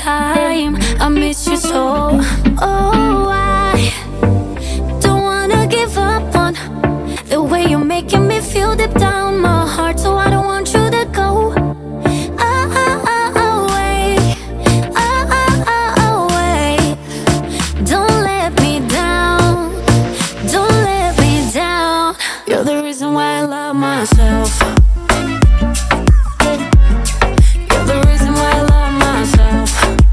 time. I miss you so. Oh, I don't wanna give up on the way you're making me feel deep down my heart. So I don't want you to go away, away. Don't let me down, don't let me down. You're the reason why I love myself. You're the reason why I love myself.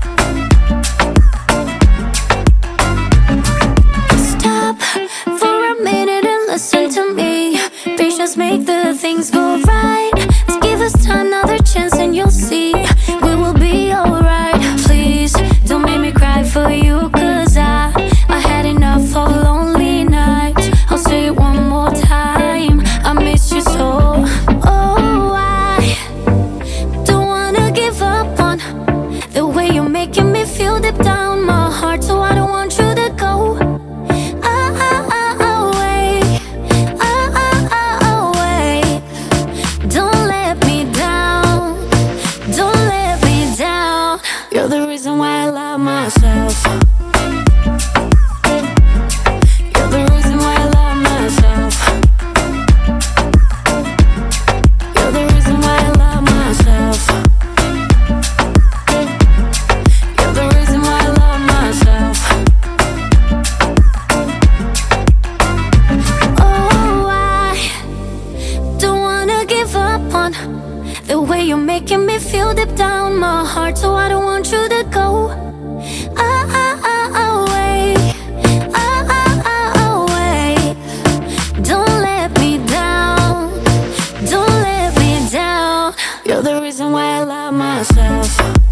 Stop for a minute and listen to me. Patience make the things go right. Let's give us time, another chance, and you'll see we will be alright. Please don't make me cry for you, 'cause I had enough of lonely nights. I'll say it one more time, I miss you so. Oh, I don't wanna give up on the way you're making me feel deep down my heart. So I don't want you to go away, away. Don't let me down, don't let me down. You're the reason why I love myself. You're the reason why I love myself. You're the reason why I love myself. You're the reason why I love myself. Oh, I don't wanna give up on the way you're making me feel deep down my heart. So I don't want you to go away, away. Don't let me down, don't let me down. You're the reason why I love myself.